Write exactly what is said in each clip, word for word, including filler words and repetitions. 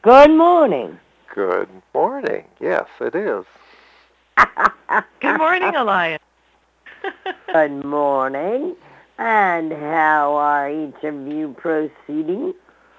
Good morning. Good morning. Yes, it is. Good morning, Elias. Good morning. And how are each of you proceeding?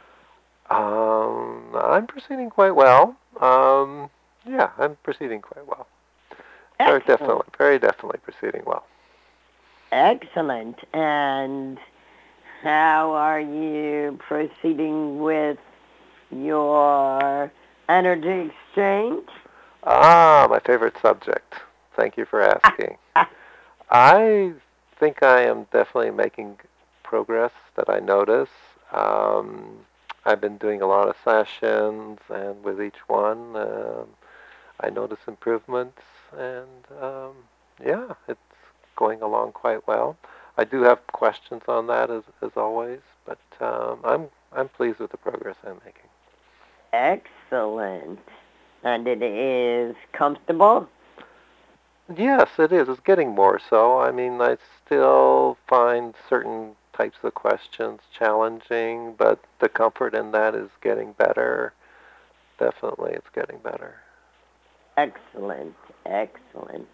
Um, I'm proceeding quite well. Um, yeah, I'm proceeding quite well. Very Excellent. definitely, very definitely proceeding well. Excellent. And how are you proceeding with your energy exchange? Ah, my favorite subject. Thank you for asking. I think I am definitely making progress that I notice. Um, I've been doing a lot of sessions, and with each one, um, I notice improvements, and um, yeah, it's going along quite well. I do have questions on that as as always, but um, I'm I'm pleased with the progress I'm making. Excellent. And it is comfortable? Yes, it is. It's getting more so. I mean, I still find certain types of questions challenging, but the comfort in that is getting better. Definitely, it's getting better. Excellent. Excellent.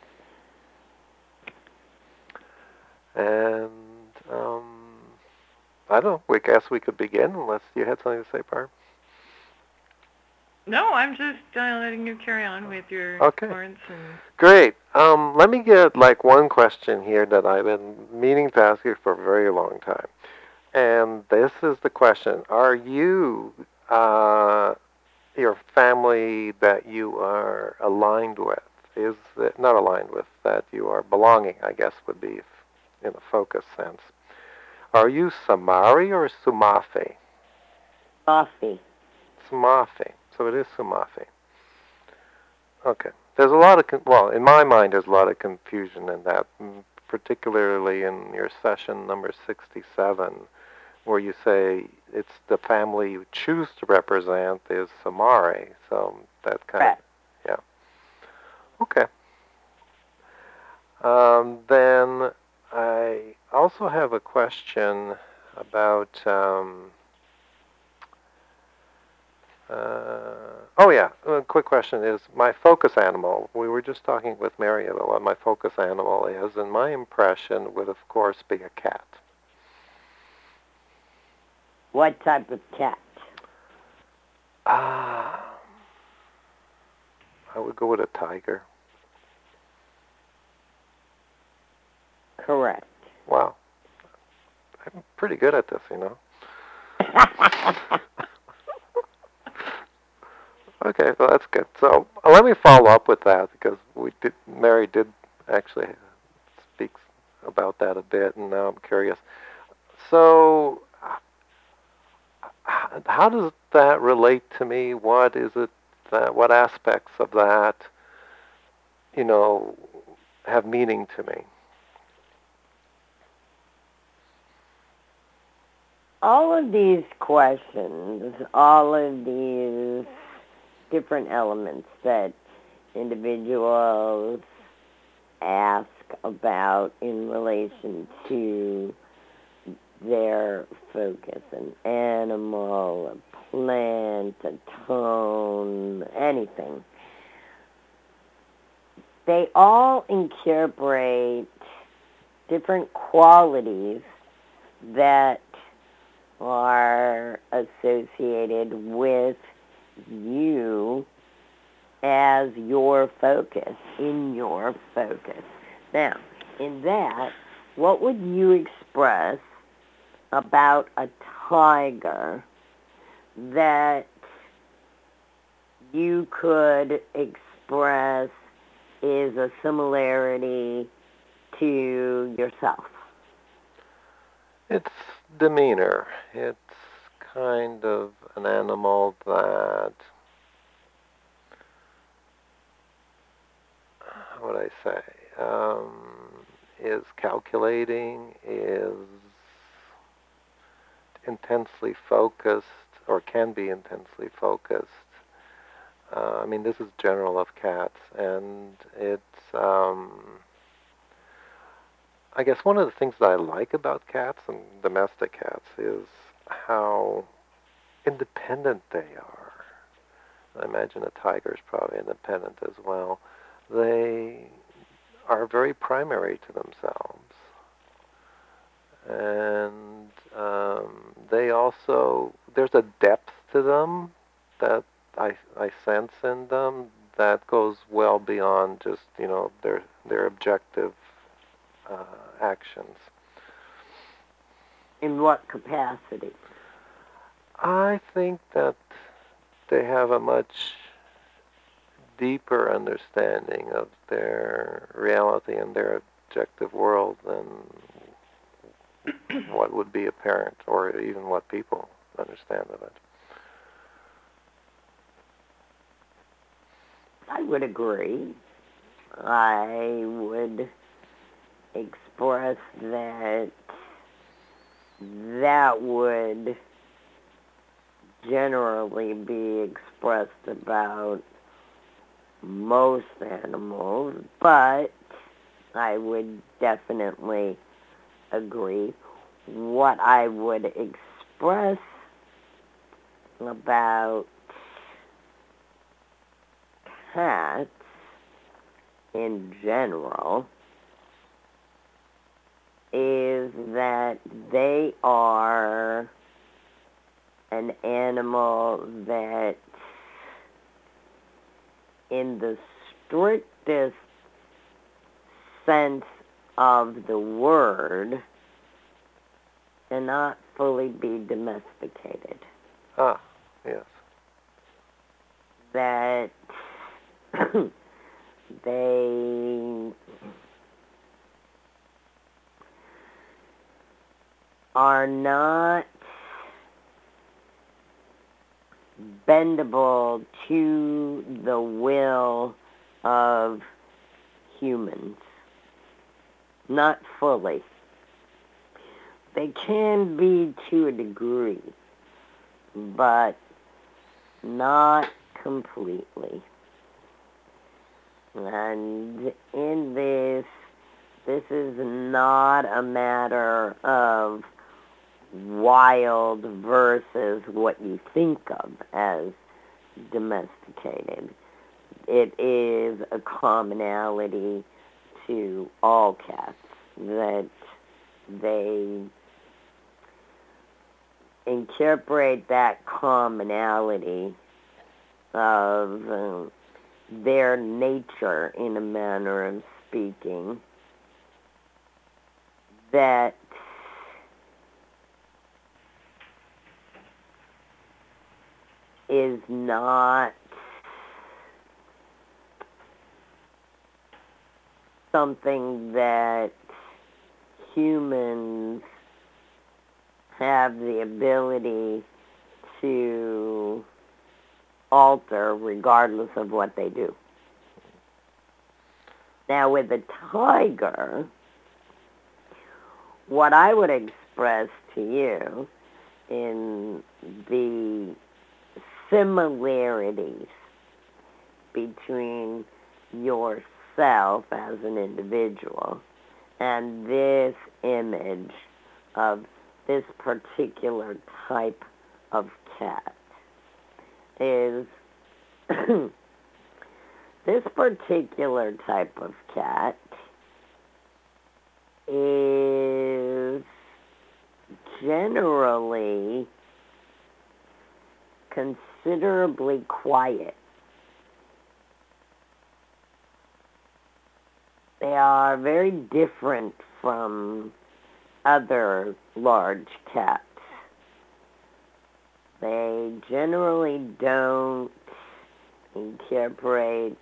And um, I don't know. We guess we could begin unless you had something to say, Barb. No, I'm just uh, letting you carry on with your Okay. Lawrence and Great. Um, let me get like one question here that I've been meaning to ask you for a very long time. And this is the question. Are you, uh, your family that you are aligned with, is it not aligned with, that you are belonging, I guess would be in a focus sense. Are you Samari or Sumafi? Coffee. Sumafi. So it is Sumafi. Okay. There's a lot of, con- well, in my mind, there's a lot of confusion in that, mm, particularly in your session number sixty-seven, where you say it's the family you choose to represent is Samari. So that kind Correct. of, yeah. Okay. Um, then I also have a question about, um, Uh, oh yeah, a quick question is my focus animal. We were just talking with Mary about what my focus animal is, and my impression would of course be a cat. What type of cat? Ah, I would go with a tiger. Correct. Wow, I'm pretty good at this, you know. Okay, well that's good. So uh, let me follow up with that because we did. Mary did actually speak about that a bit, and now I'm curious. So how does that relate to me? What is it that, what aspects of that, you know, have meaning to me? All of these questions, all of these different elements that individuals ask about in relation to their focus, an animal, a plant, a tone, anything, they all incorporate different qualities that are associated with you as your focus, in your focus. Now, in that, what would you express about a tiger that you could express is a similarity to yourself? It's demeanor. It's kind of an animal that, how would I say, um, is calculating, is intensely focused, or can be intensely focused. Uh, I mean, this is general of cats, and it's, um, I guess one of the things that I like about cats and domestic cats is how independent they are. I imagine a tiger is probably independent as well. They are very primary to themselves. And um, they also, there's a depth to them that I, I sense in them that goes well beyond just, you know, their, their objective uh, actions. In what capacity? I think that they have a much deeper understanding of their reality and their objective world than what would be apparent, or even what people understand of it. I would agree. I would express that that would generally be expressed about most animals, but I would definitely agree. What I would express about cats in general is that they are an animal that, in the strictest sense of the word, cannot fully be domesticated. Ah, yes. That they are not bendable to the will of humans. Not fully. They can be to a degree, but not completely. And in this, this is not a matter of wild versus what you think of as domesticated. It is a commonality to all cats that they incorporate that commonality of uh, their nature, in a manner of speaking, that is not something that humans have the ability to alter regardless of what they do. Now, with a tiger, what I would express to you in the similarities between yourself as an individual and this image of this particular type of cat is this particular type of cat is generally considerably quiet. They are very different from other large cats. They generally don't incorporate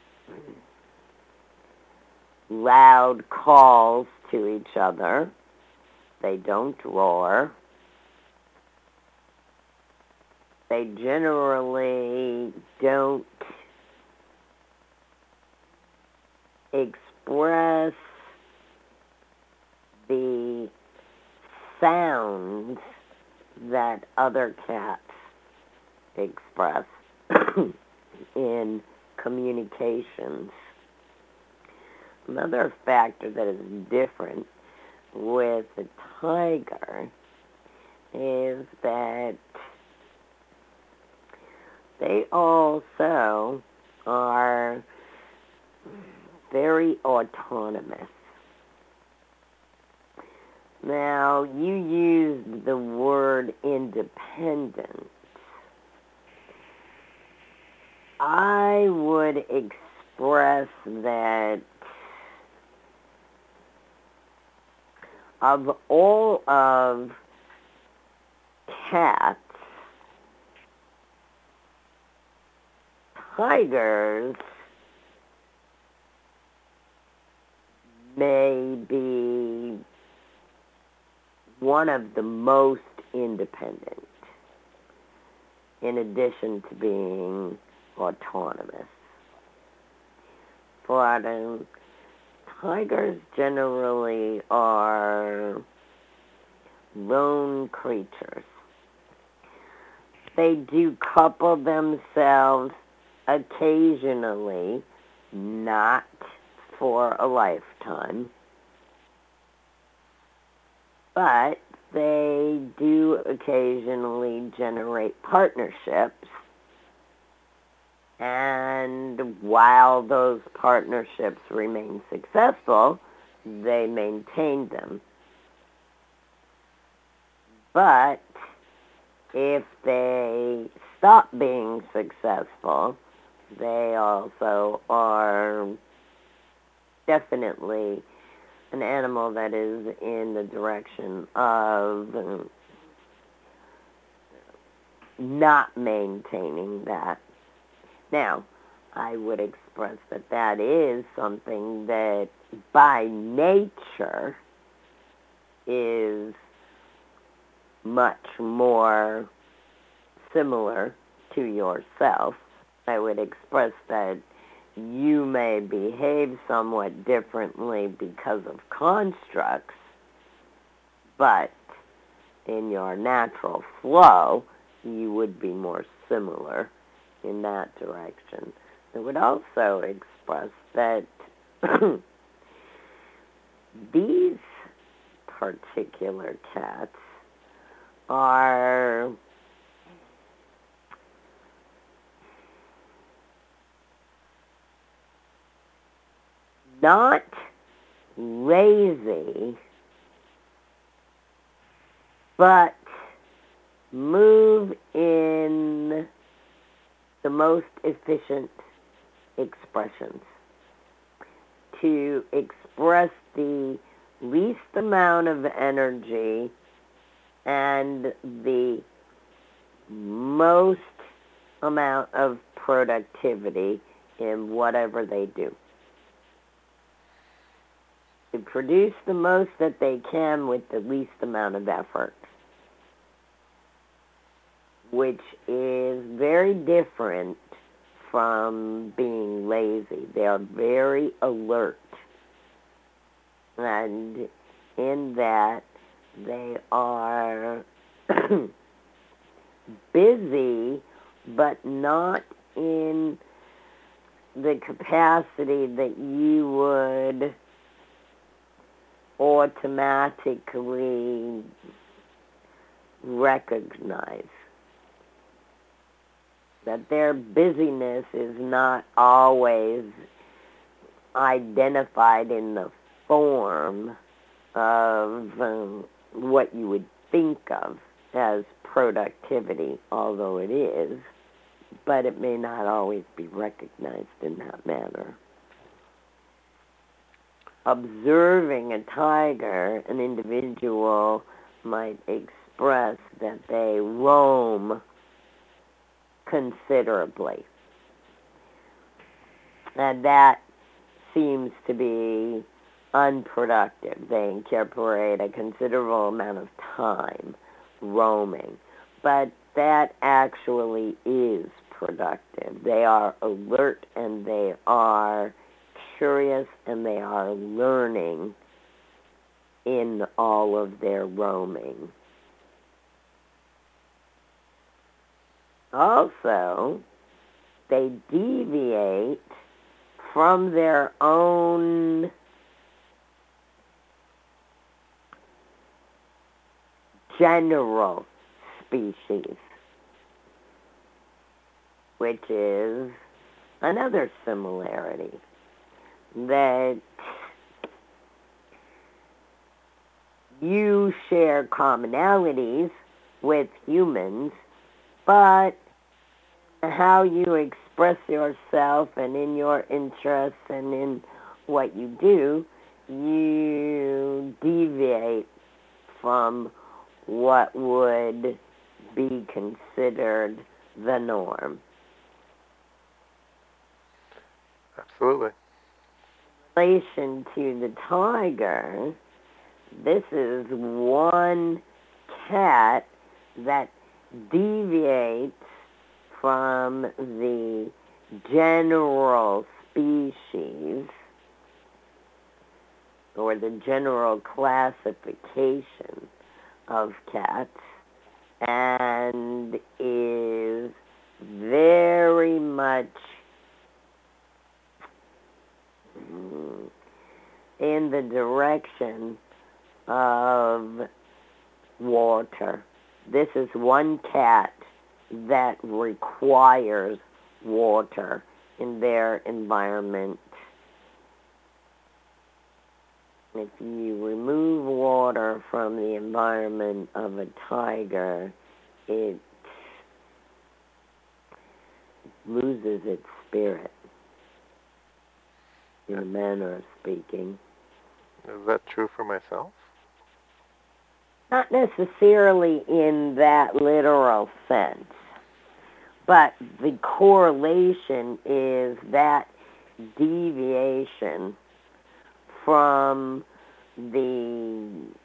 loud calls to each other. They don't roar. They generally don't express the sounds that other cats express in communications. Another factor that is different with the tiger is that they also are very autonomous. Now, you used the word independent. I would express that of all of cats, tigers may be one of the most independent, in addition to being autonomous. But um, tigers generally are lone creatures. They do couple themselves occasionally, not for a lifetime, but they do occasionally generate partnerships, and while those partnerships remain successful, they maintain them. But if they stop being successful, they also are definitely an animal that is in the direction of um, not maintaining that. Now, I would express that that is something that by nature is much more similar to yourself. I would express that you may behave somewhat differently because of constructs, but in your natural flow, you would be more similar in that direction. I would also express that these particular cats are not lazy, but move in the most efficient expressions to express the least amount of energy and the most amount of productivity in whatever they do. To produce the most that they can with the least amount of effort, which is very different from being lazy. They are very alert, and in that they are busy, but not in the capacity that you would automatically recognize. That their busyness is not always identified in the form of um, what you would think of as productivity, although it is, but it may not always be recognized in that manner. Observing a tiger, an individual might express that they roam considerably. And that seems to be unproductive. They incorporate a considerable amount of time roaming. But that actually is productive. They are alert and they are curious and they are learning in all of their roaming. Also, they deviate from their own general species. which is another similarity, that you share commonalities with humans, but how you express yourself and in your interests and in what you do, you deviate from what would be considered the norm. Absolutely. In relation to the tiger, this is one cat that deviates from the general species or the general classification of cats and is very much in the direction of water. This is one cat that requires water in their environment. If you remove water from the environment of a tiger, it loses its spirit, in a manner of speaking. Is that true for myself? Not necessarily in that literal sense, but the correlation is that deviation from the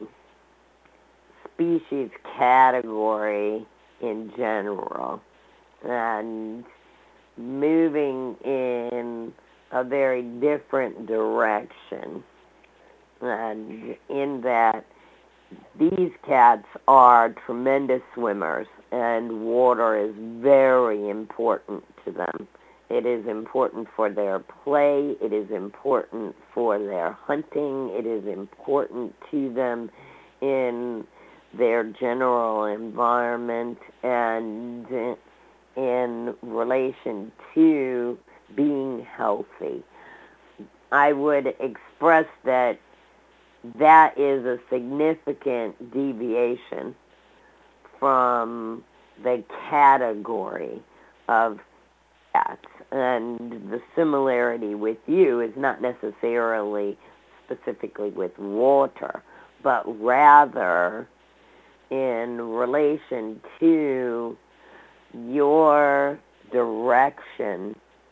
species category in general and moving in a very different direction. And in that, these cats are tremendous swimmers, and water is very important to them. It is important for their play. It is important for their hunting. It is important to them in their general environment and in relation to being healthy. I would express that that is a significant deviation from the category of cats. And the similarity with you is not necessarily specifically with water, but rather in relation to your direction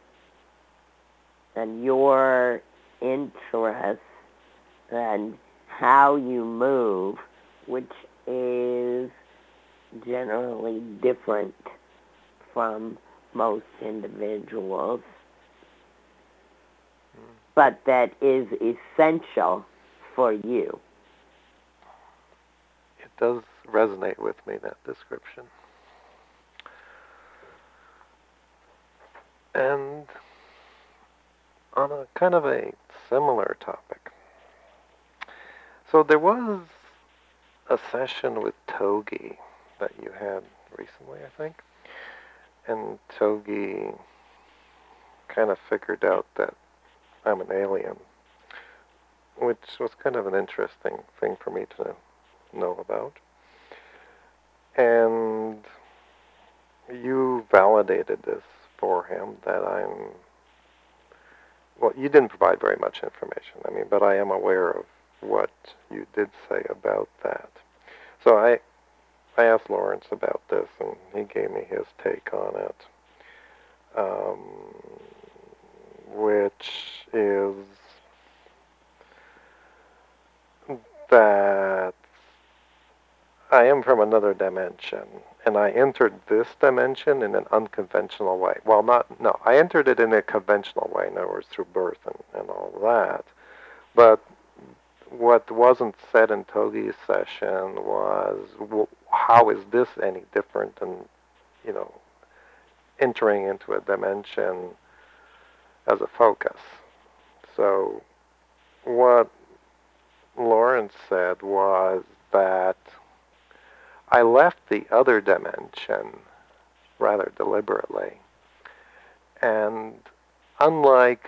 and your interests and how you move, which is generally different from most individuals, but that is essential for you. It does resonate with me, that description. And on a kind of a similar topic. So there was a session with Togi that you had recently, I think. And Togi kind of figured out that I'm an alien, which was kind of an interesting thing for me to know about. And you validated this for him, that I'm, well, you didn't provide very much information, I mean, but I am aware of what you did say about that. So I I asked Lawrence about this, and he gave me his take on it, um, which is that I am from another dimension, and I entered this dimension in an unconventional way. Well, not, no, I entered it in a conventional way, in other words, through birth and, and all that. But what wasn't said in Togi's session was, well, how is this any different than, you know, entering into a dimension as a focus? So what Lawrence said was that I left the other dimension rather deliberately And unlike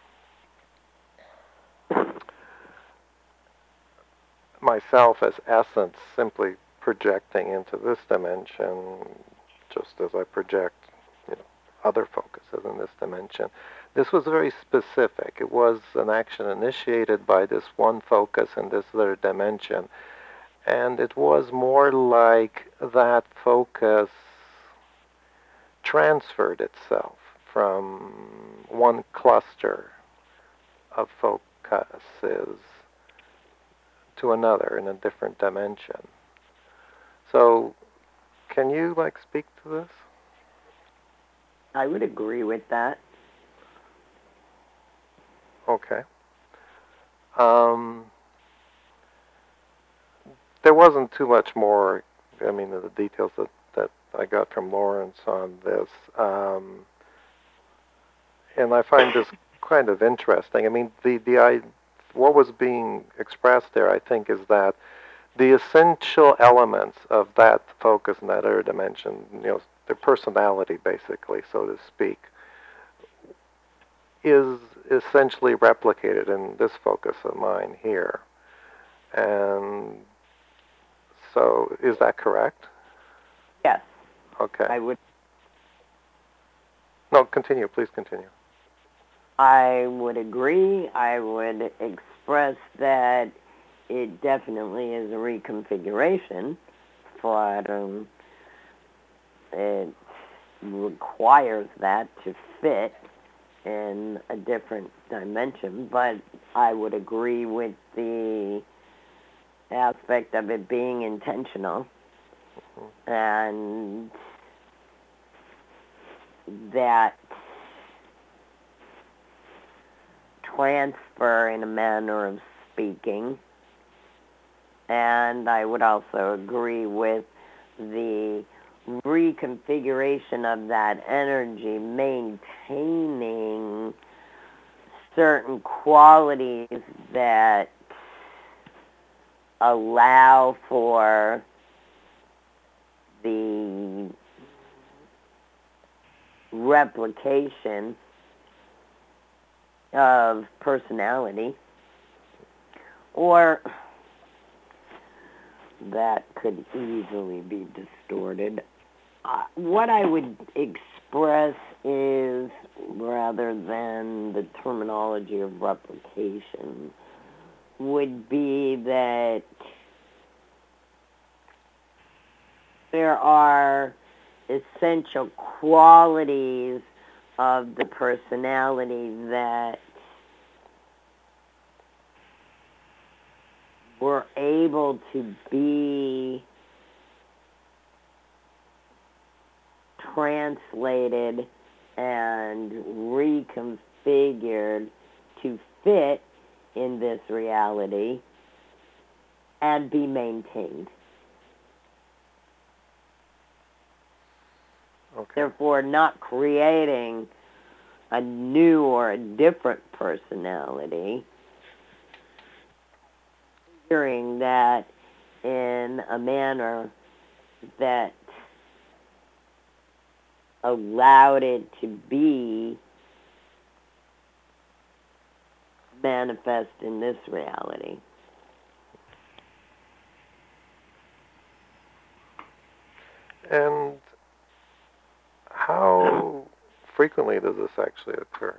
myself as essence simply projecting into this dimension, just as I project, you know, other focuses in this dimension, this was very specific. It was an action initiated by this one focus in this other dimension, and it was more like that focus transferred itself from one cluster of focuses to another in a different dimension. So, can you, like, speak to this? I would agree with that. Okay. Um, there wasn't too much more, I mean, the details that, that I got from Lawrence on this. Um, and I find this kind of interesting. I mean, the, the I, what was being expressed there, I think, is that the essential elements of that focus in that other dimension, you know, their personality, basically, so to speak, is essentially replicated in this focus of mine here. And so, is that correct? Yes. Okay. I would. No, continue. Please continue. I would agree. I would express that it definitely is a reconfiguration, but um, it requires that to fit in a different dimension. But I would agree with the aspect of it being intentional, mm-hmm. and that transfer, in a manner of speaking. And I would also agree with the reconfiguration of that energy, maintaining certain qualities that allow for the replication of personality, or that could easily be distorted. Uh, what I would express is, rather than the terminology of replication, would be that there are essential qualities of the personality that were able to be translated and reconfigured to fit in this reality and be maintained. Okay. Therefore, not creating a new or a different personality, figuring that in a manner that allowed it to be manifest in this reality. And how frequently does this actually occur?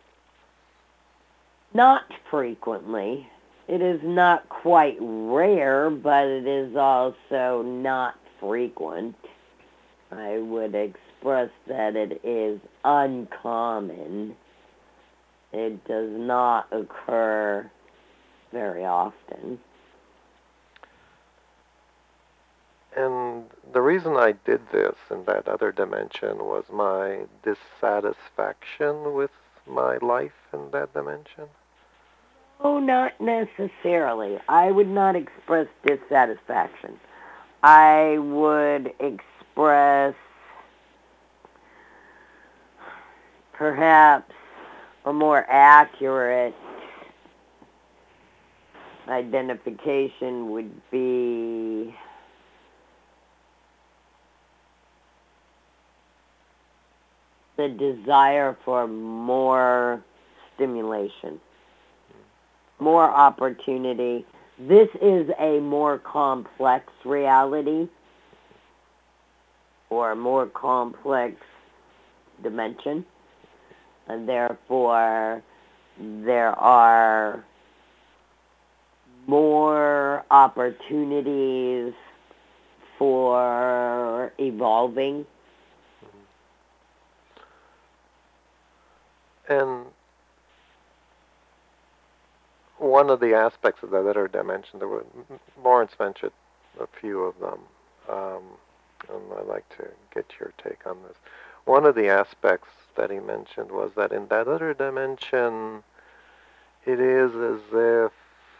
Not frequently. It is not quite rare, but it is also not frequent. I would express that it is uncommon. It does not occur very often. And the reason I did this in that other dimension was my dissatisfaction with my life in that dimension? Oh, not necessarily. I would not express dissatisfaction. I would express perhaps a more accurate identification would be the desire for more stimulation, more opportunity. This is a more complex reality or a more complex dimension, and therefore there are more opportunities for evolving. And one of the aspects of that other dimension, there were, Lawrence mentioned a few of them, um, and I'd like to get your take on this. One of the aspects that he mentioned was that in that other dimension, it is as if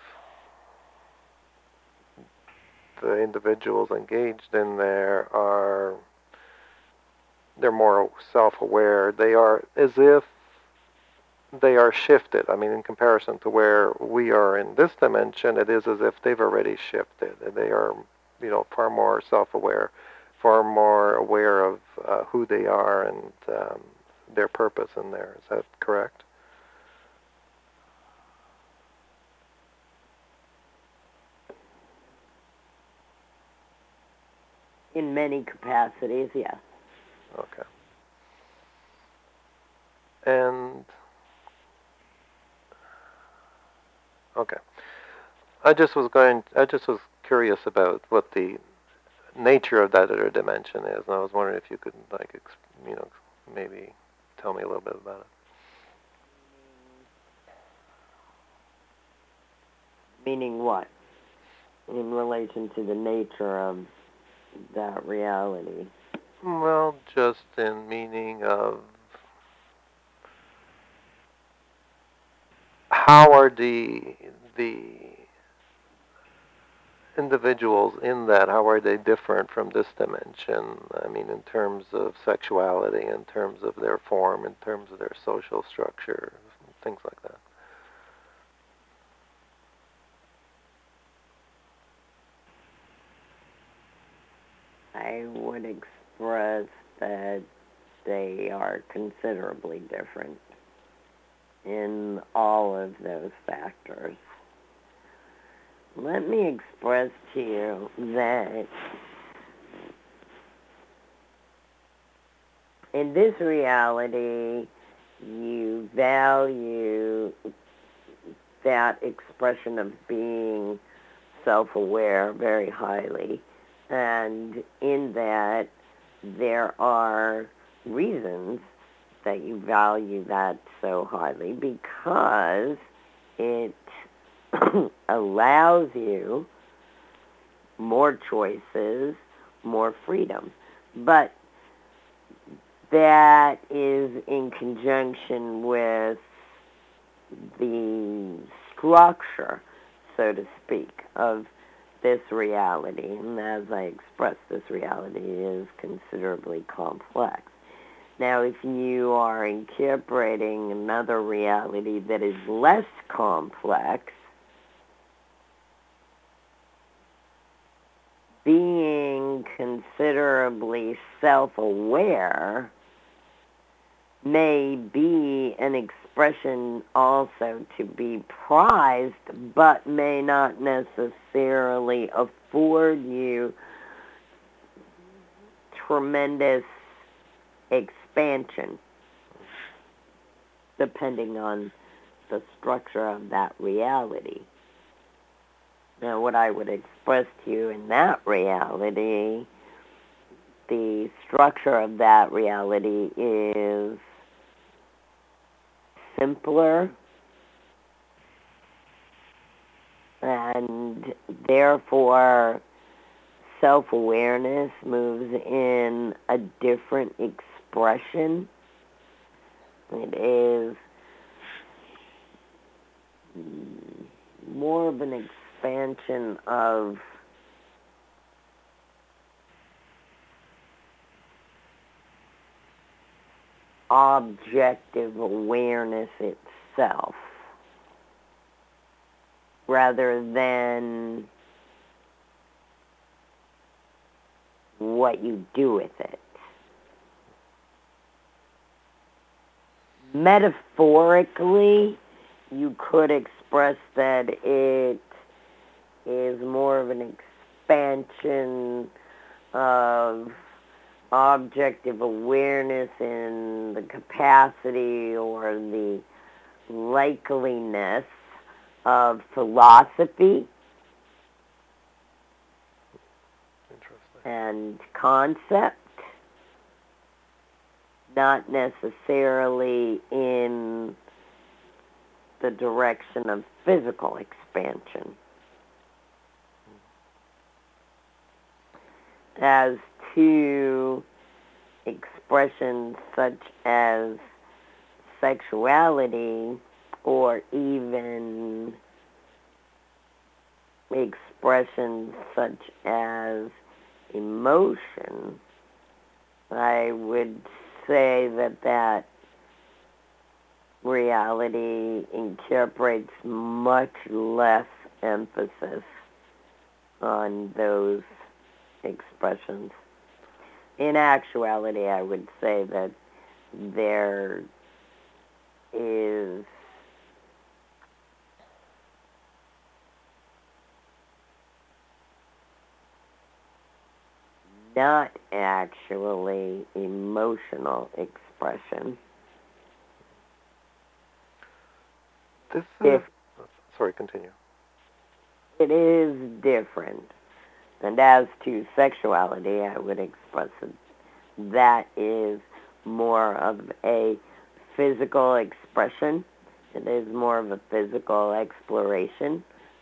the individuals engaged in there are, they're more self-aware. They are as if they are shifted. I mean, in comparison to where we are in this dimension, it is as if they've already shifted. They are, you know, far more self-aware, far more aware of uh, who they are and um, their purpose in there. Is that correct? In many capacities, yes. Okay. And okay, I just was going. I just was curious about what the nature of that other dimension is, and I was wondering if you could, like, ex- you know, maybe tell me a little bit about it. Meaning what? In relation to the nature of that reality. Well, just in meaning of how are the the individuals in that, how are they different from this dimension? I mean, in terms of sexuality, in terms of their form, in terms of their social structure, things like that. I would express that they are considerably different in all of those factors. Let me express to you that in this reality, you value that expression of being self-aware very highly. And in that, there are reasons that you value that so highly because it allows you more choices, more freedom. But that is in conjunction with the structure, so to speak, of this reality. And as I expressed, this reality is considerably complex. Now, if you are incorporating another reality that is less complex, being considerably self-aware may be an expression also to be prized, but may not necessarily afford you tremendous expansion, depending on the structure of that reality. Now, what I would express to you in that reality, the structure of that reality is simpler, and therefore self-awareness moves in a different expression. It is more of an expansion of objective awareness itself, rather than what you do with it. metaphorically, you could express that it is more of an expansion of objective awareness in the capacity or the likeliness of philosophy and concept, not necessarily in the direction of physical expansion. As to expressions such as sexuality or even expressions such as emotion, I would say that that reality incorporates much less emphasis on those expressions. In actuality, I would say that there is not actually emotional expression. This is, sorry, continue. It is different. And as to sexuality, I would express it. That is more of a physical expression. It is more of a physical exploration.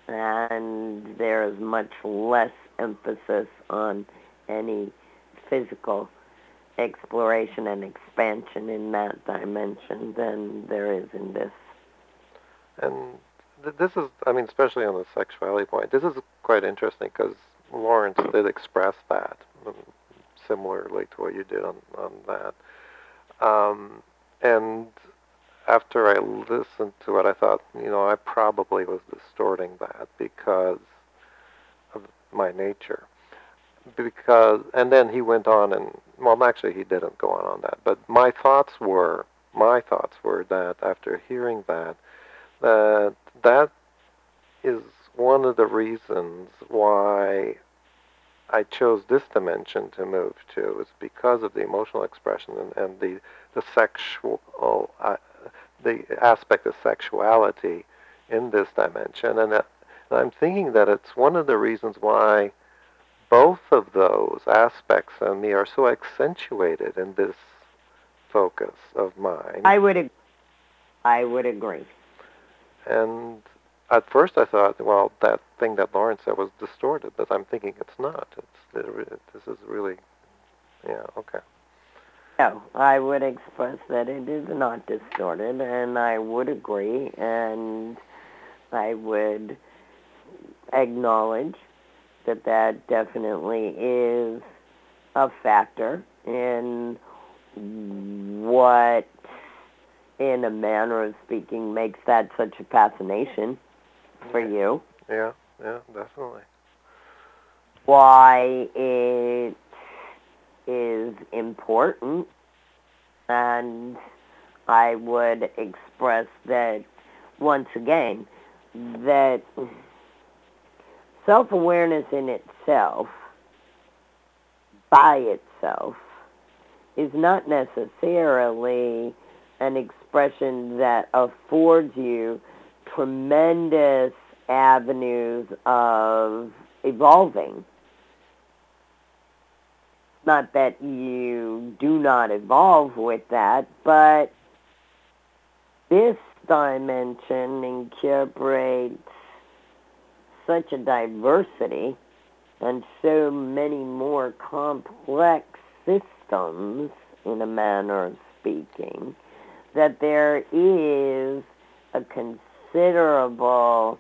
And there is much less emphasis on any physical exploration and expansion in that dimension than there is in this. And th- this is, I mean, especially on the sexuality point, this is quite interesting because Lawrence did express that, um, similarly to what you did on, on that. Um, and after I listened to it, I thought, you know, I probably was distorting that because of my nature. Because, and then he went on and, well, actually he didn't go on on that, but my thoughts were, my thoughts were that after hearing that, that that is one of the reasons why I chose this dimension to move to, is because of the emotional expression and, and the the sexual uh, the aspect of sexuality in this dimension, and, that, and I'm thinking that it's one of the reasons why both of those aspects of me are so accentuated in this focus of mine. I would ag- I would agree. And at first I thought, well, that thing that Lawrence said was distorted, but I'm thinking it's not. It's it, this is really, yeah, okay. No, I would express that it is not distorted, and I would agree, and I would acknowledge that that definitely is a factor in what, in a manner of speaking, makes that such a fascination for you. Yeah, yeah, definitely. Why it is important, and I would express that, once again, that self-awareness in itself, by itself, is not necessarily an expression that affords you tremendous avenues of evolving. Not that you do not evolve with that, but this dimension incorporates such a diversity and so many more complex systems, in a manner of speaking, that there is a considerable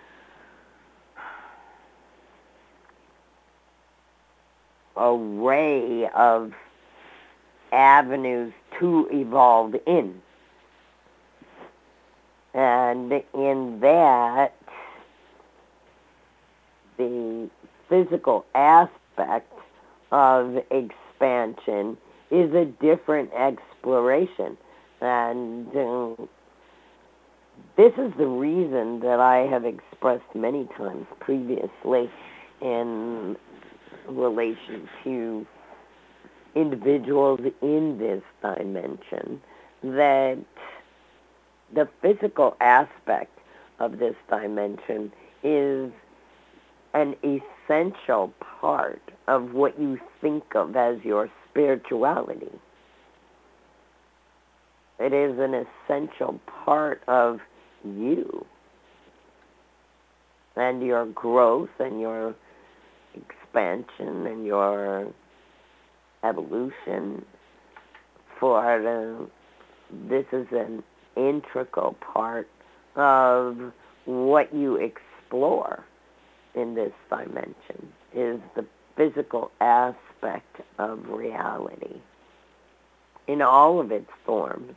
array of avenues to evolve in. And in that, the physical aspect of expansion is a different exploration. And uh, this is the reason that I have expressed many times previously in relation to individuals in this dimension that the physical aspect of this dimension is an essential part of what you think of as your spirituality. It is an essential part of you and your growth and your expansion and your evolution. For the, this is an integral part of what you explore in this dimension, is the physical aspect of reality in all of its forms.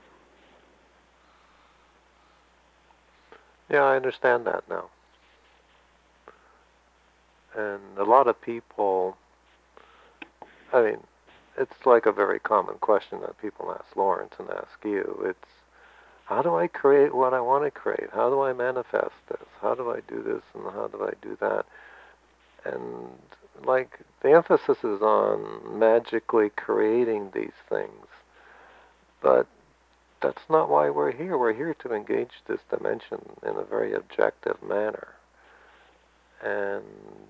Yeah, I understand that now. And a lot of people, I mean, it's like a very common question that people ask Lawrence and ask you. It's, how do I create what I want to create? How do I manifest this? How do I do this and how do I do that? And like the emphasis is on magically creating these things. But that's not why we're here. We're here to engage this dimension in a very objective manner. And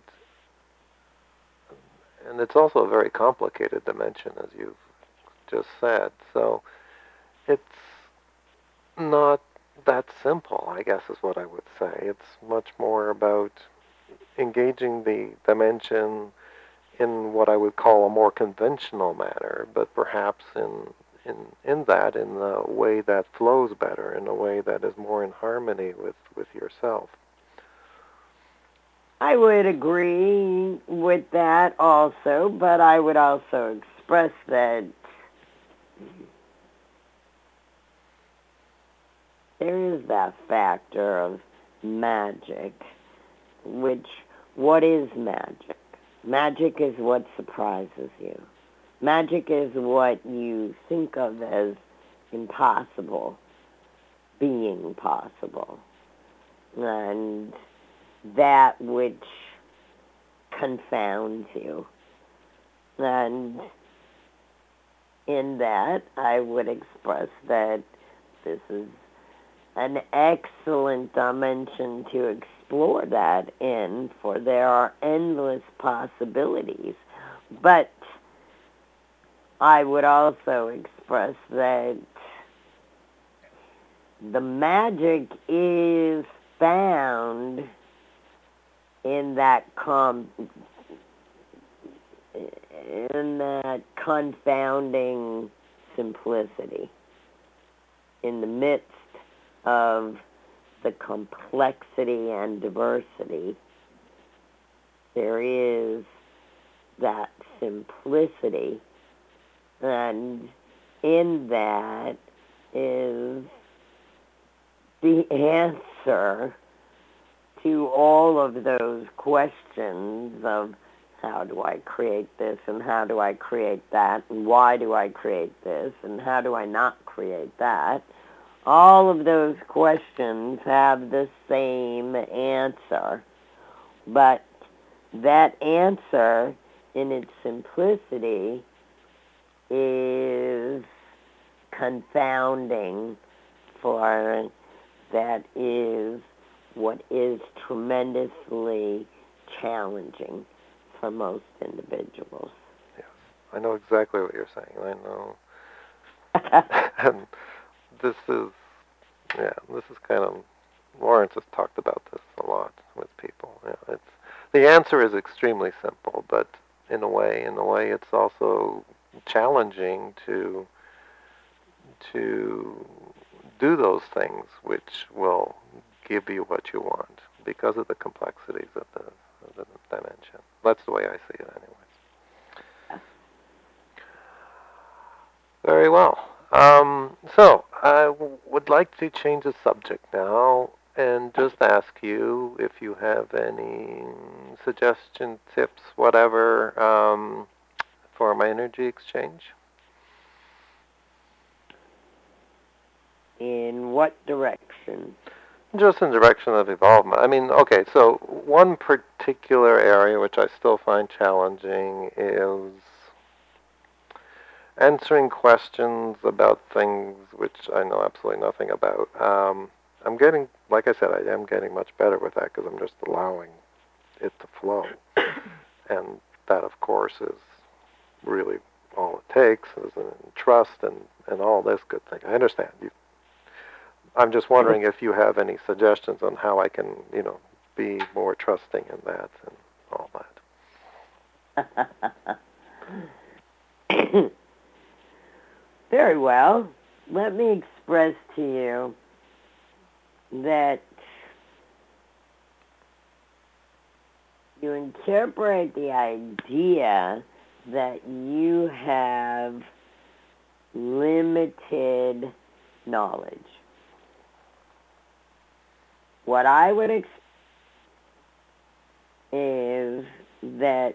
and it's also a very complicated dimension, as you've just said. So it's not that simple, I guess is what I would say. It's much more about engaging the dimension in what I would call a more conventional manner, but perhaps in in in that, in a way that flows better, in a way that is more in harmony with, with yourself. I would agree with that also, but I would also express that there is that factor of magic, which, what is magic? Magic is what surprises you. Magic is what you think of as impossible being possible. And that which confounds you. And in that, I would express that this is an excellent dimension to explore that in, for there are endless possibilities. But I would also express that the magic is found in that com in that confounding simplicity, in the midst of the complexity and diversity. There is that simplicity, and in that is the answer to all of those questions of how do I create this and how do I create that and why do I create this and how do I not create that. All of those questions have the same answer, but that answer in its simplicity is confounding, for that is what is tremendously challenging for most individuals. Yes, I know exactly what you're saying. I know. And this is, yeah, this is kind of, Lawrence has talked about this a lot with people. Yeah, it's, the answer is extremely simple, but in a way, in a way it's also challenging to to do those things which will give you what you want because of the complexities of the, of the dimension. That's the way I see it anyways. Very well. Um, so I w- would like to change the subject now and just ask you if you have any suggestions, tips, whatever, um, for my energy exchange. In what direction? Just in direction of evolvement. I mean, okay, so one particular area which I still find challenging is answering questions about things which I know absolutely nothing about. Um, I'm getting, like I said, I am getting much better with that because I'm just allowing it to flow. And that, of course, is really all it takes, is trust and, and all this good thing. I understand. You, I'm just wondering if you have any suggestions on how I can, you know, be more trusting in that and all that. Very well. Let me express to you that you incorporate the idea that you have limited knowledge. What I would expect is that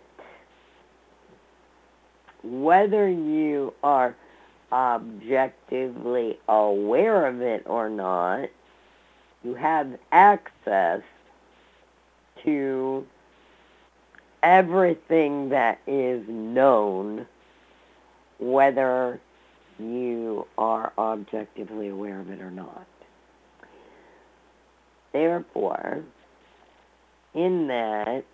whether you are objectively aware of it or not, you have access to everything that is known, whether you are objectively aware of it or not. Therefore, in that,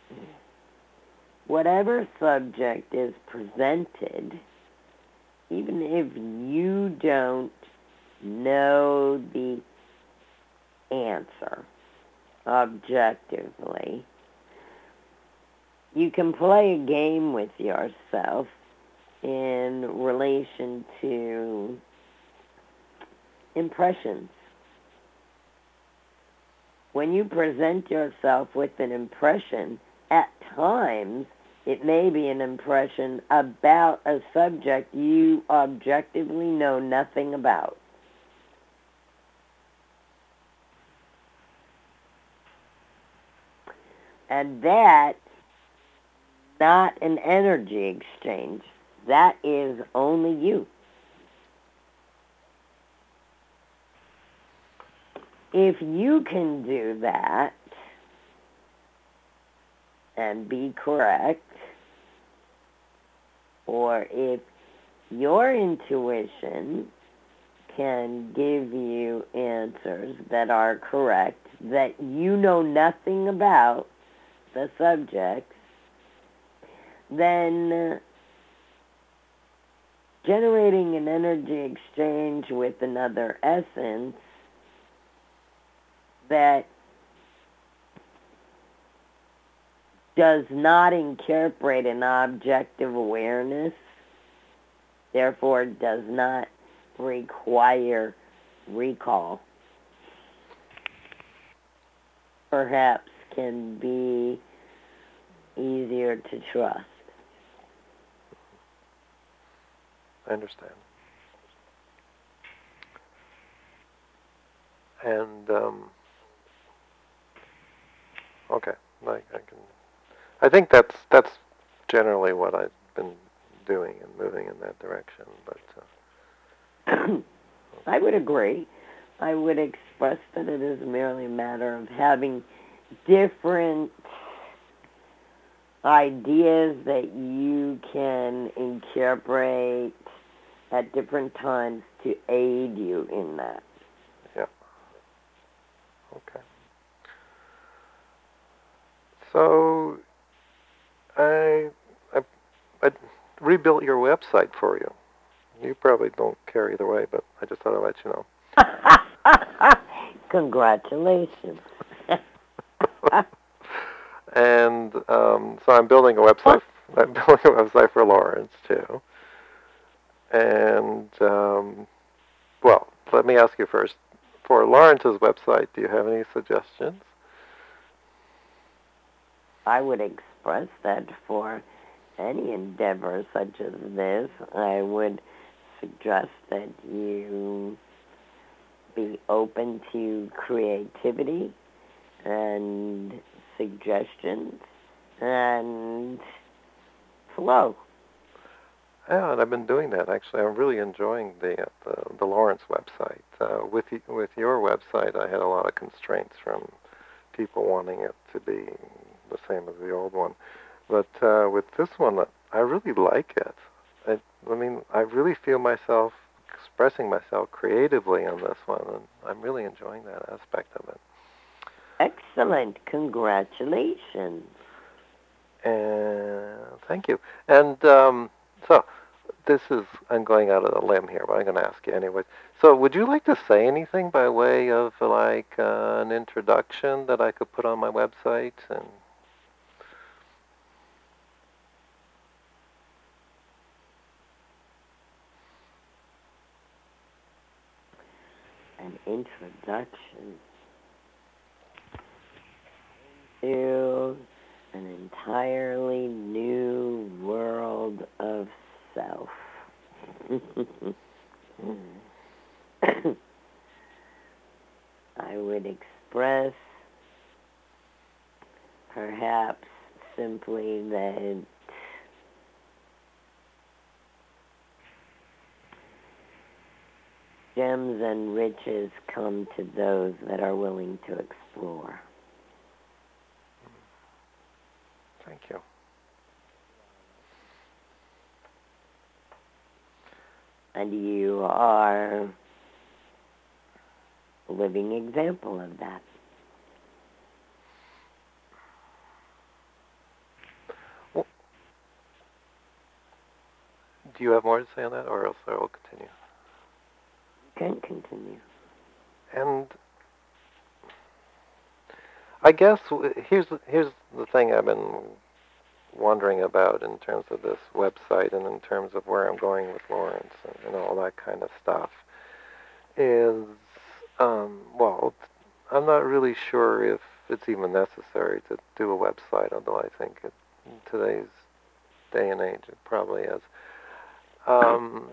whatever subject is presented, even if you don't know the answer objectively, you can play a game with yourself in relation to impressions. When you present yourself with an impression, at times it may be an impression about a subject you objectively know nothing about. And that, not an energy exchange. That is only you. If you can do that and be correct, or if your intuition can give you answers that are correct, that you know nothing about the subject, then generating an energy exchange with another essence that does not incorporate an objective awareness, therefore does not require recall, perhaps can be easier to trust. I understand. And, um, okay, I, I can, I think that's, that's generally what I've been doing and moving in that direction, but, uh, I would agree. I would express that it is merely a matter of having different ideas that you can incorporate at different times to aid you in that. Yeah. Okay. So I, I, I rebuilt your website for you. You probably don't care either way, but I just thought I'd let you know. Congratulations. And um, so I'm building a website. I'm building a website for Lawrence too. And um, well, let me ask you first. For Lawrence's website, do you have any suggestions? I would express that for any endeavor such as this, I would suggest that you be open to creativity and suggestions and flow. Yeah, and I've been doing that actually. I'm really enjoying the uh, the, the Lawrence website. Uh, with y- with your website, I had a lot of constraints from people wanting it to be the same as the old one. But uh, with this one, I really like it. I, I mean, I really feel myself expressing myself creatively on this one, and I'm really enjoying that aspect of it. Excellent. Congratulations. And thank you. And um, so, this is, I'm going out on a limb here, but I'm going to ask you anyway. So would you like to say anything by way of like uh, an introduction that I could put on my website? And An introduction to an entirely new world of self. I would express perhaps simply that gems and riches come to those that are willing to explore. thank you. And you are a living example of that. Well, do you have more to say on that, or else I will continue? You can continue. And I guess here's here's the thing I've been wondering about in terms of this website and in terms of where I'm going with Lawrence and, and all that kind of stuff is, um, well, I'm not really sure if it's even necessary to do a website, although I think it, in today's day and age it probably is. Um,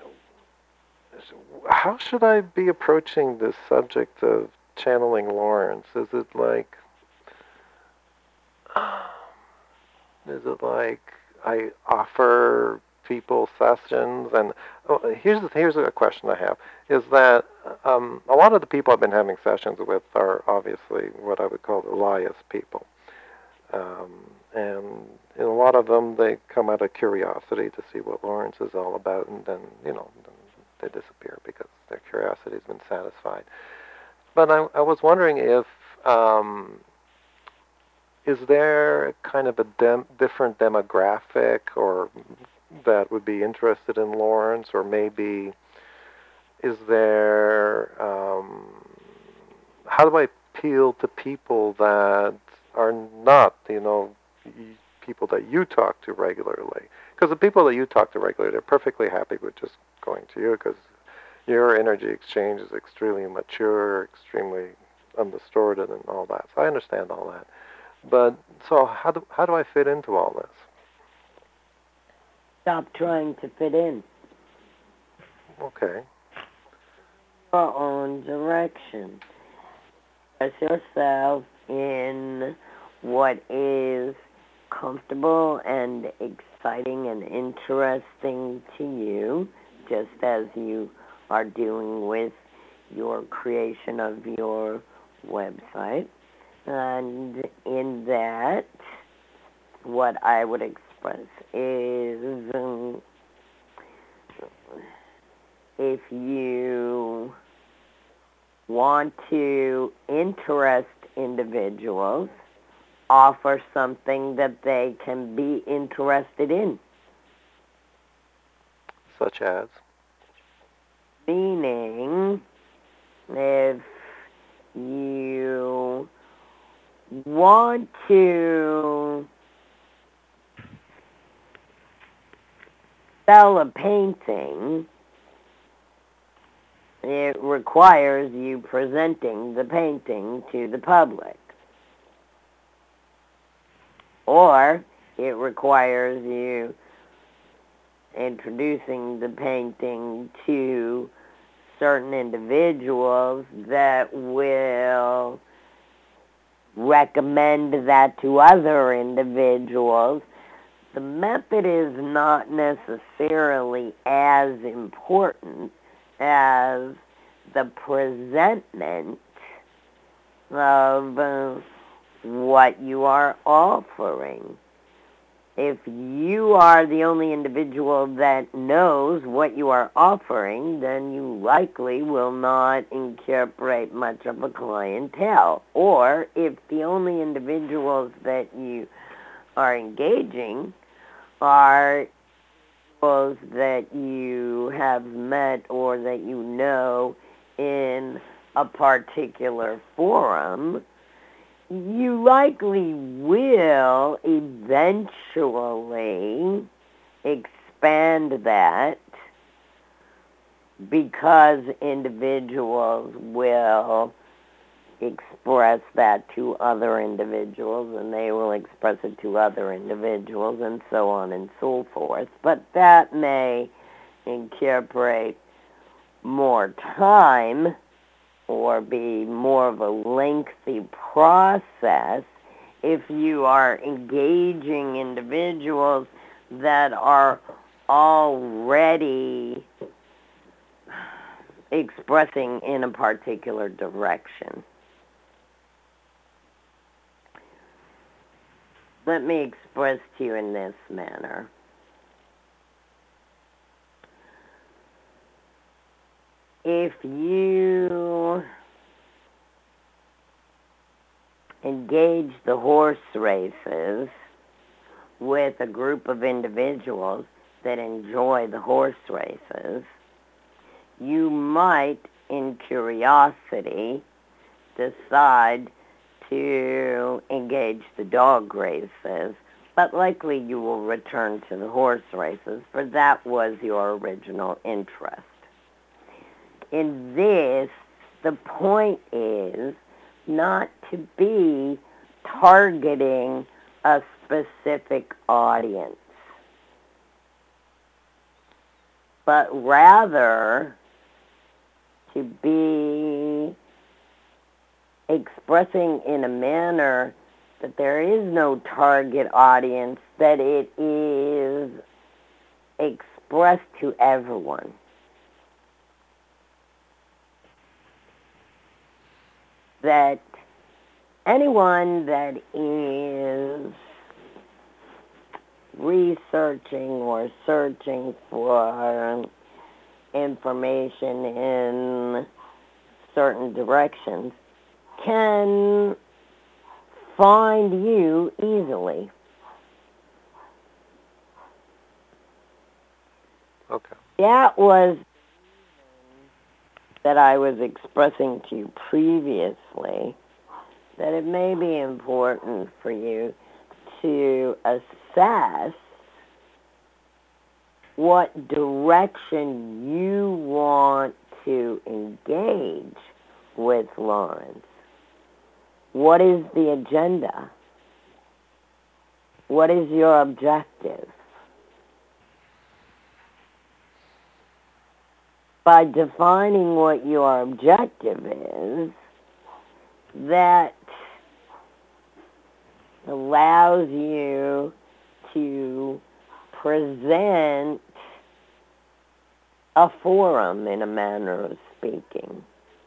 how should I be approaching this subject of channeling Lawrence? Is it like Is it like I offer people sessions? And oh, here's here's a question I have: is that um, a lot of the people I've been having sessions with are obviously what I would call the Elias people, um, and in a lot of them they come out of curiosity to see what Lawrence is all about, and then you know they disappear because their curiosity has been satisfied. But I, I was wondering if um, is there kind of a dem- different demographic or that would be interested in Lawrence, or maybe is there, um, how do I appeal to people that are not, you know, people that you talk to regularly? Because the people that you talk to regularly, they're perfectly happy with just going to you because your energy exchange is extremely mature, extremely undistorted and all that. So I understand all that. But so how do how do I fit into all this? Stop trying to fit in. Okay. Your own direction. Express yourself in what is comfortable and exciting and interesting to you, just as you are doing with your creation of your website. And in that, what I would express is um, if you want to interest individuals, offer something that they can be interested in. Such as? Meaning, if you want to sell a painting, it requires you presenting the painting to the public. Or it requires you introducing the painting to certain individuals that will recommend that to other individuals the method is not necessarily as important as the presentment of uh, what you are offering. If you are the only individual that knows what you are offering, then you likely will not incorporate much of a clientele. Or if the only individuals that you are engaging are those that you have met or that you know in a particular forum, you likely will eventually expand that because individuals will express that to other individuals and they will express it to other individuals and so on and so forth. But that may incorporate more time or be more of a lengthy process if you are engaging individuals that are already expressing in a particular direction. Let me express to you in this manner. If you engage the horse races with a group of individuals that enjoy the horse races, you might, in curiosity, decide to engage the dog races, but likely you will return to the horse races, for that was your original interest. In this, the point is not to be targeting a specific audience, but rather to be expressing in a manner that there is no target audience, that it is expressed to everyone. That anyone that is researching or searching for information in certain directions can find you easily. Okay. That was that I was expressing to you previously, that it may be important for you to assess what direction you want to engage with Lawrence. What is the agenda? What is your objective? By defining what your objective is, that allows you to present a forum, in a manner of speaking.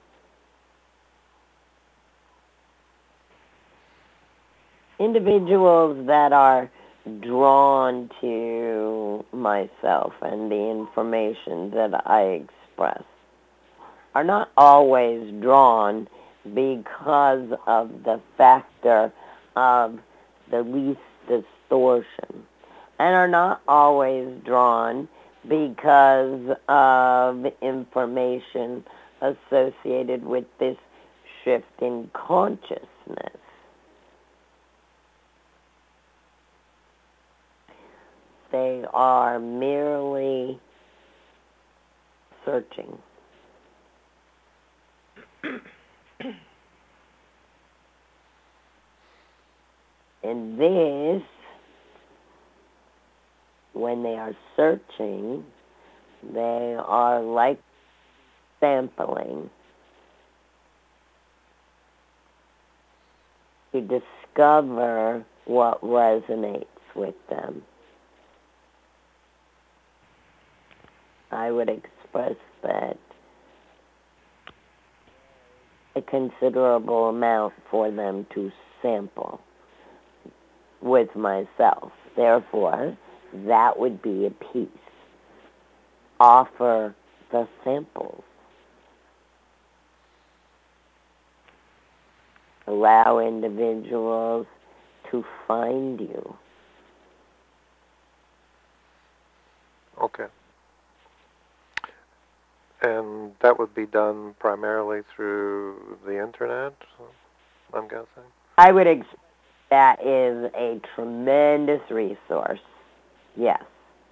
Individuals that are drawn to myself and the information that I express are not always drawn because of the factor of the least distortion, and are not always drawn because of information associated with this shift in consciousness. They are merely searching. And this, when they are searching, they are like sampling to discover what resonates with them. I would express that a considerable amount for them to sample with myself. Therefore, that would be a piece. Offer the samples. Allow individuals to find you. Okay. And that would be done primarily through the internet, I'm guessing? I would expect that is a tremendous resource. Yes.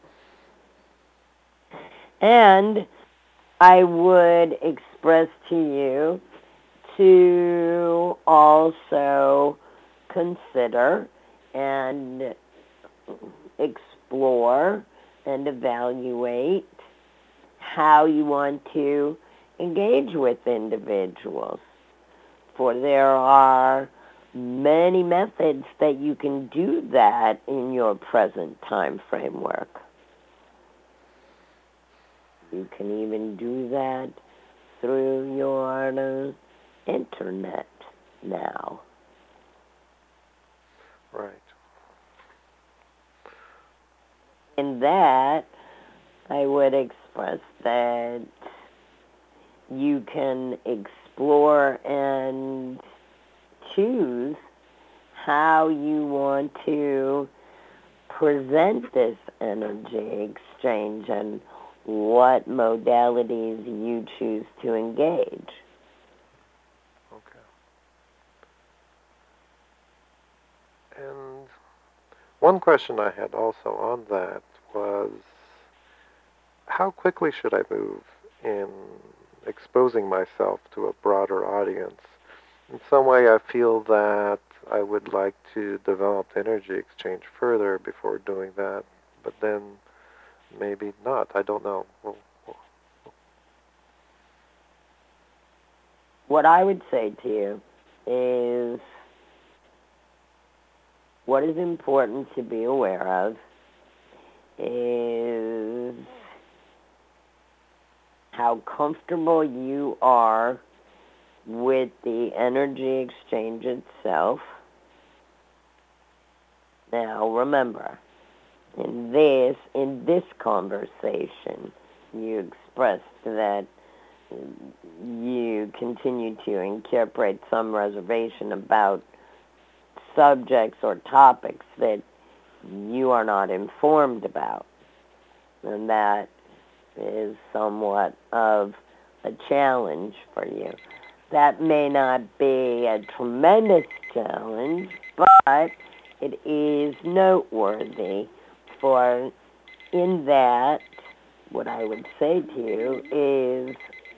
And I would express to you to also consider and explore and evaluate how you want to engage with individuals. For there are many methods that you can do that in your present time framework. You can even do that through your uh, internet now. Right. In that, I would express that you can explore and choose how you want to present this energy exchange and what modalities you choose to engage. Okay. And one question I had also on that was, how quickly should I move in exposing myself to a broader audience? In some way, I feel that I would like to develop energy exchange further before doing that, but then maybe not. I don't know. Well, well. What I would say to you is what is important to be aware of is how comfortable you are with the energy exchange itself. Now, remember, in this in this conversation, you expressed that you continue to incorporate some reservation about subjects or topics that you are not informed about, and that is somewhat of a challenge for you. That may not be a tremendous challenge, but it is noteworthy, for in that, what I would say to you is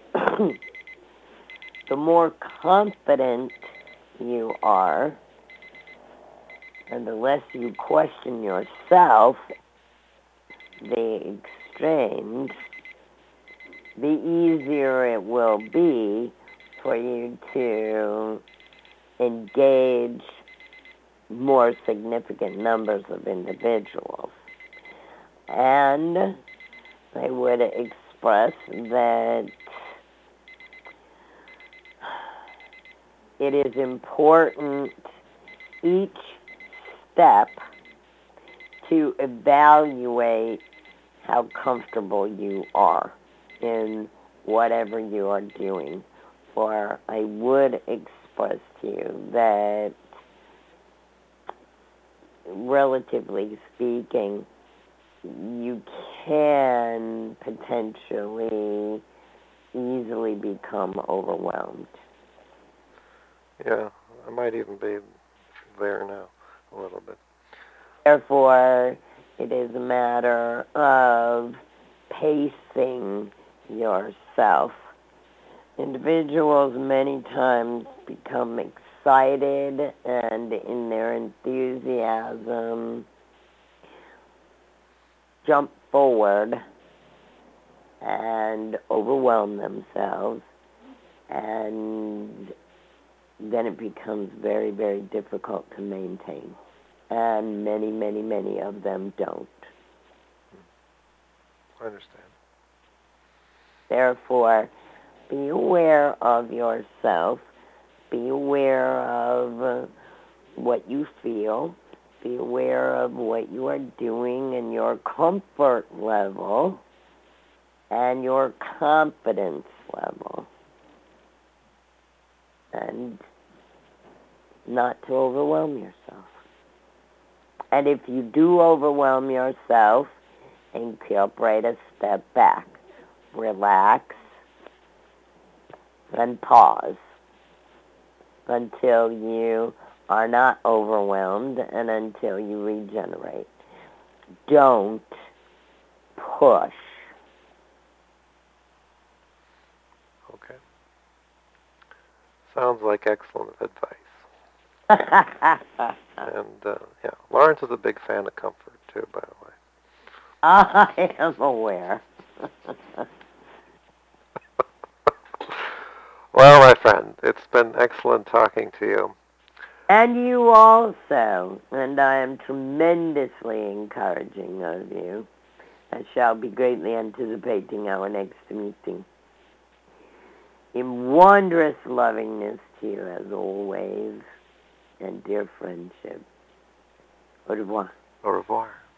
the more confident you are, and the less you question yourself, the exchange, the easier it will be for you to engage more significant numbers of individuals. And I would express that it is important each step to evaluate how comfortable you are in whatever you are doing. For I would express to you that, relatively speaking, you can potentially easily become overwhelmed. Yeah, I might even be there now a little bit. Therefore, it is a matter of pacing yourself. Individuals many times become excited and in their enthusiasm jump forward and overwhelm themselves, and then it becomes very, very difficult to maintain. And many, many, many of them don't. I understand. Therefore, be aware of yourself. Be aware of uh, what you feel. Be aware of what you are doing and your comfort level and your confidence level. And not to overwhelm yourself. And if you do overwhelm yourself, incorporate a step back. Relax and pause until you are not overwhelmed and until you regenerate. Don't push. Okay. Sounds like excellent advice. And, uh, yeah, Lawrence is a big fan of comfort, too, by the way. I am aware. Well, my friend, it's been excellent talking to you. And you also, and I am tremendously encouraging of you. I shall be greatly anticipating our next meeting. In wondrous lovingness to you as always, and dear friendship. Au revoir. Au revoir.